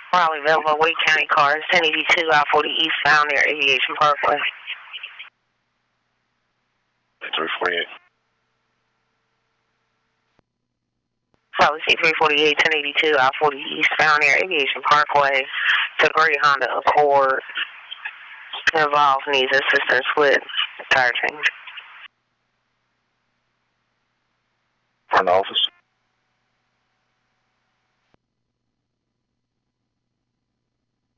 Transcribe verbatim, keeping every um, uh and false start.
Raleigh, Belleville, Wake County cars, ten eighty-two, I forty eastbound near Aviation Parkway. three forty-eight. Raleigh C three forty-eight, ten eighty-two, I forty eastbound near Aviation Parkway. It's a gray Honda Accord. Involved needs assistance with tire change. Front office.